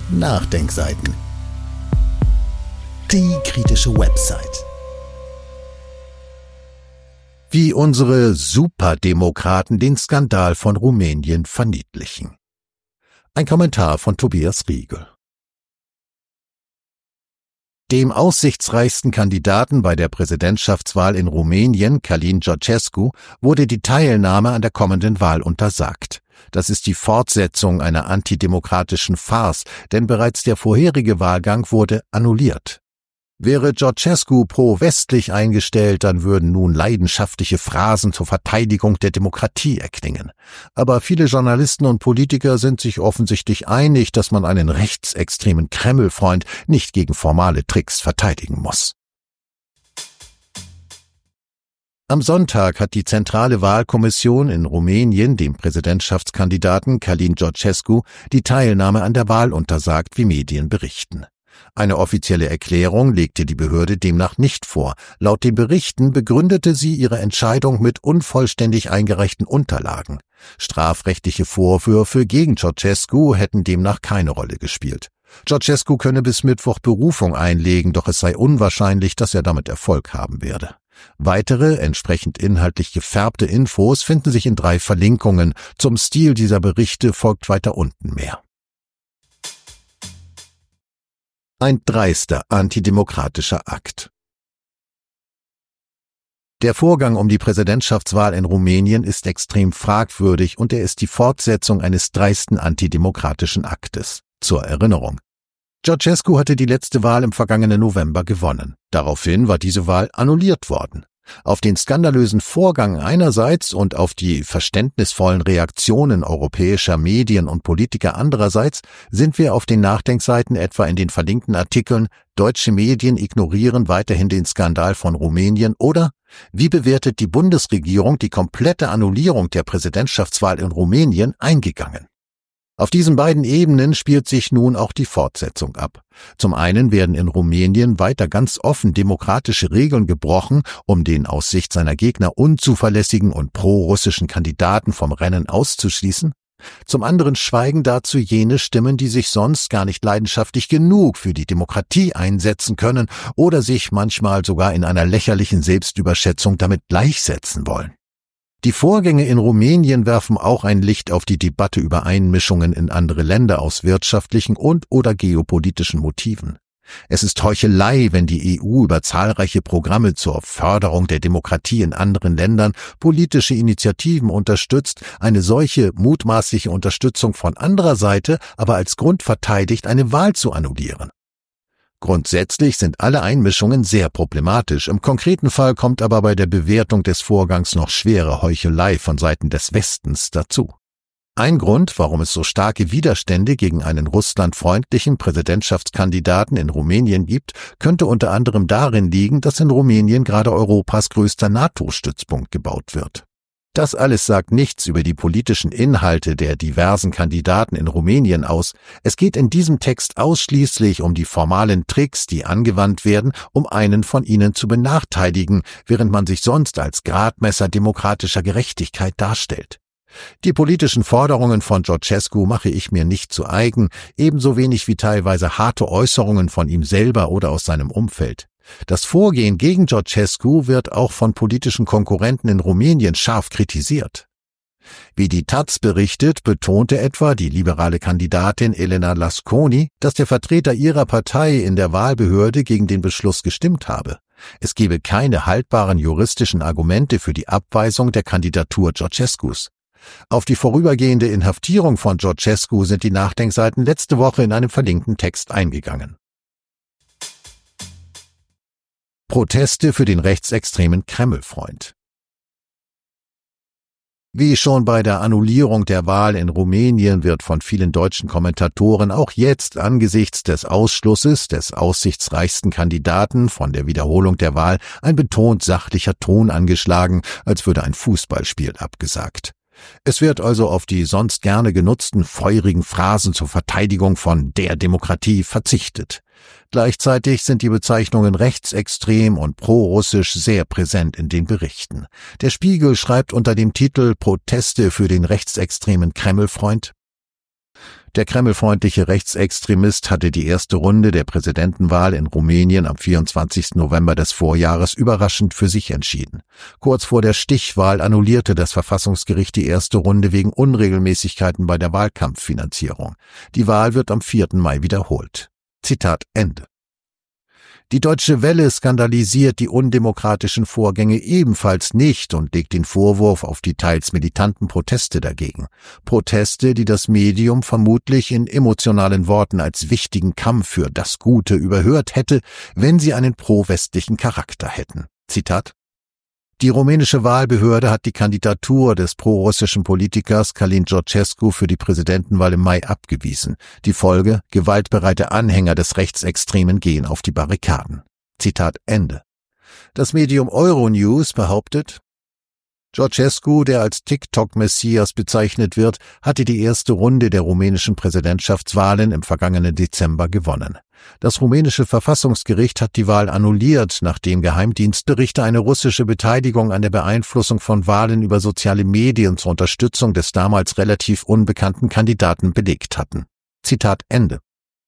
Nachdenkseiten. Die kritische Website. Wie unsere Superdemokraten den Skandal von Rumänien verniedlichen. Ein Kommentar von Tobias Riegel. Dem aussichtsreichsten Kandidaten bei der Präsidentschaftswahl in Rumänien, Călin Georgescu, wurde die Teilnahme an der kommenden Wahl untersagt. Das ist die Fortsetzung einer antidemokratischen Farce, denn bereits der vorherige Wahlgang wurde annulliert. Wäre Georgescu pro-westlich eingestellt, dann würden nun leidenschaftliche Phrasen zur Verteidigung der Demokratie erklingen. Aber viele Journalisten und Politiker sind sich offensichtlich einig, dass man einen rechtsextremen Kreml-Freund nicht gegen formale Tricks verteidigen muss. Am Sonntag hat die Zentrale Wahlkommission in Rumänien dem Präsidentschaftskandidaten Călin Georgescu die Teilnahme an der Wahl untersagt, wie Medien berichten. Eine offizielle Erklärung legte die Behörde demnach nicht vor. Laut den Berichten begründete sie ihre Entscheidung mit unvollständig eingereichten Unterlagen. Strafrechtliche Vorwürfe gegen Georgescu hätten demnach keine Rolle gespielt. Georgescu könne bis Mittwoch Berufung einlegen, doch es sei unwahrscheinlich, dass er damit Erfolg haben werde. Weitere, entsprechend inhaltlich gefärbte Infos finden sich in 3 Verlinkungen. Zum Stil dieser Berichte folgt weiter unten mehr. Ein dreister antidemokratischer Akt. Der Vorgang um die Präsidentschaftswahl in Rumänien ist extrem fragwürdig und er ist die Fortsetzung eines dreisten antidemokratischen Aktes. Zur Erinnerung: Georgescu hatte die letzte Wahl im vergangenen November gewonnen. Daraufhin war diese Wahl annulliert worden. Auf den skandalösen Vorgang einerseits und auf die verständnisvollen Reaktionen europäischer Medien und Politiker andererseits sind wir auf den Nachdenkseiten etwa in den verlinkten Artikeln "Deutsche Medien ignorieren weiterhin den Skandal von Rumänien" oder "Wie bewertet die Bundesregierung die komplette Annullierung der Präsidentschaftswahl in Rumänien" eingegangen. Auf diesen beiden Ebenen spielt sich nun auch die Fortsetzung ab. Zum einen werden in Rumänien weiter ganz offen demokratische Regeln gebrochen, um den aus Sicht seiner Gegner unzuverlässigen und pro-russischen Kandidaten vom Rennen auszuschließen. Zum anderen schweigen dazu jene Stimmen, die sich sonst gar nicht leidenschaftlich genug für die Demokratie einsetzen können oder sich manchmal sogar in einer lächerlichen Selbstüberschätzung damit gleichsetzen wollen. Die Vorgänge in Rumänien werfen auch ein Licht auf die Debatte über Einmischungen in andere Länder aus wirtschaftlichen und/oder geopolitischen Motiven. Es ist Heuchelei, wenn die EU über zahlreiche Programme zur Förderung der Demokratie in anderen Ländern politische Initiativen unterstützt, eine solche mutmaßliche Unterstützung von anderer Seite aber als Grund verteidigt, eine Wahl zu annullieren. Grundsätzlich sind alle Einmischungen sehr problematisch. Im konkreten Fall kommt aber bei der Bewertung des Vorgangs noch schwere Heuchelei von Seiten des Westens dazu. Ein Grund, warum es so starke Widerstände gegen einen russlandfreundlichen Präsidentschaftskandidaten in Rumänien gibt, könnte unter anderem darin liegen, dass in Rumänien gerade Europas größter NATO-Stützpunkt gebaut wird. Das alles sagt nichts über die politischen Inhalte der diversen Kandidaten in Rumänien aus. Es geht in diesem Text ausschließlich um die formalen Tricks, die angewandt werden, um einen von ihnen zu benachteiligen, während man sich sonst als Gradmesser demokratischer Gerechtigkeit darstellt. Die politischen Forderungen von Georgescu mache ich mir nicht zu eigen, ebenso wenig wie teilweise harte Äußerungen von ihm selber oder aus seinem Umfeld. Das Vorgehen gegen Georgescu wird auch von politischen Konkurrenten in Rumänien scharf kritisiert. Wie die taz berichtet, betonte etwa die liberale Kandidatin Elena Lasconi, dass der Vertreter ihrer Partei in der Wahlbehörde gegen den Beschluss gestimmt habe. Es gebe keine haltbaren juristischen Argumente für die Abweisung der Kandidatur Georgescus. Auf die vorübergehende Inhaftierung von Georgescu sind die Nachdenkseiten letzte Woche in einem verlinkten Text eingegangen. Proteste für den rechtsextremen Kreml-Freund. Wie schon bei der Annullierung der Wahl in Rumänien wird von vielen deutschen Kommentatoren auch jetzt angesichts des Ausschlusses des aussichtsreichsten Kandidaten von der Wiederholung der Wahl ein betont sachlicher Ton angeschlagen, als würde ein Fußballspiel abgesagt. Es wird also auf die sonst gerne genutzten feurigen Phrasen zur Verteidigung von der Demokratie verzichtet. Gleichzeitig sind die Bezeichnungen rechtsextrem und pro-russisch sehr präsent in den Berichten. Der Spiegel schreibt unter dem Titel "Proteste für den rechtsextremen Kreml-Freund": Der kremlfreundliche Rechtsextremist hatte die erste Runde der Präsidentenwahl in Rumänien am 24. November des Vorjahres überraschend für sich entschieden. Kurz vor der Stichwahl annullierte das Verfassungsgericht die erste Runde wegen Unregelmäßigkeiten bei der Wahlkampffinanzierung. Die Wahl wird am 4. Mai wiederholt. Zitat Ende. Die Deutsche Welle skandalisiert die undemokratischen Vorgänge ebenfalls nicht und legt den Vorwurf auf die teils militanten Proteste dagegen. Proteste, die das Medium vermutlich in emotionalen Worten als wichtigen Kampf für das Gute überhört hätte, wenn sie einen pro-westlichen Charakter hätten. Zitat: Die rumänische Wahlbehörde hat die Kandidatur des prorussischen Politikers Călin Georgescu für die Präsidentenwahl im Mai abgewiesen. Die Folge: gewaltbereite Anhänger des Rechtsextremen gehen auf die Barrikaden. Zitat Ende. Das Medium Euronews behauptet, Georgescu, der als TikTok-Messias bezeichnet wird, hatte die erste Runde der rumänischen Präsidentschaftswahlen im vergangenen Dezember gewonnen. Das rumänische Verfassungsgericht hat die Wahl annulliert, nachdem Geheimdienstberichte eine russische Beteiligung an der Beeinflussung von Wahlen über soziale Medien zur Unterstützung des damals relativ unbekannten Kandidaten belegt hatten. Zitat Ende.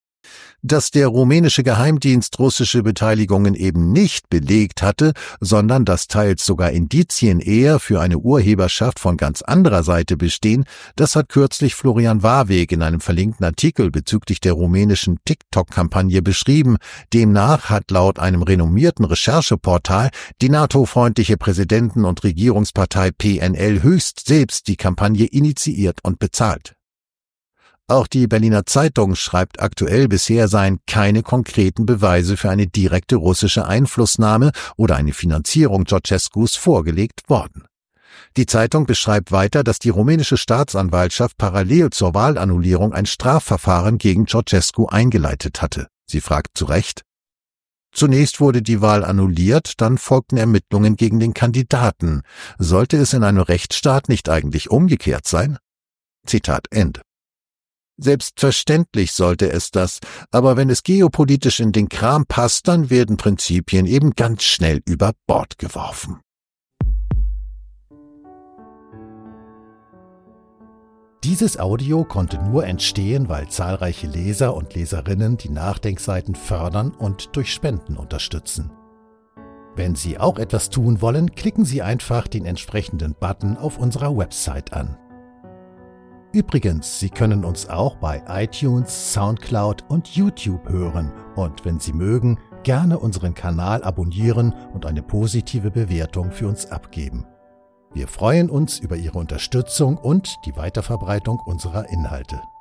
Dass der rumänische Geheimdienst russische Beteiligungen eben nicht belegt hatte, sondern dass teils sogar Indizien eher für eine Urheberschaft von ganz anderer Seite bestehen, das hat kürzlich Florian Warweg in einem verlinkten Artikel bezüglich der rumänischen TikTok-Kampagne beschrieben. Demnach hat laut einem renommierten Rechercheportal die NATO-freundliche Präsidenten- und Regierungspartei PNL höchst selbst die Kampagne initiiert und bezahlt. Auch die Berliner Zeitung schreibt aktuell, bisher seien keine konkreten Beweise für eine direkte russische Einflussnahme oder eine Finanzierung Georgescus vorgelegt worden. Die Zeitung beschreibt weiter, dass die rumänische Staatsanwaltschaft parallel zur Wahlannullierung ein Strafverfahren gegen Georgescu eingeleitet hatte. Sie fragt zu Recht: Zunächst wurde die Wahl annulliert, dann folgten Ermittlungen gegen den Kandidaten. Sollte es in einem Rechtsstaat nicht eigentlich umgekehrt sein? Zitat Ende. Selbstverständlich sollte es das, aber wenn es geopolitisch in den Kram passt, dann werden Prinzipien eben ganz schnell über Bord geworfen. Dieses Audio konnte nur entstehen, weil zahlreiche Leser und Leserinnen die Nachdenkseiten fördern und durch Spenden unterstützen. Wenn Sie auch etwas tun wollen, klicken Sie einfach den entsprechenden Button auf unserer Website an. Übrigens, Sie können uns auch bei iTunes, Soundcloud und YouTube hören und wenn Sie mögen, gerne unseren Kanal abonnieren und eine positive Bewertung für uns abgeben. Wir freuen uns über Ihre Unterstützung und die Weiterverbreitung unserer Inhalte.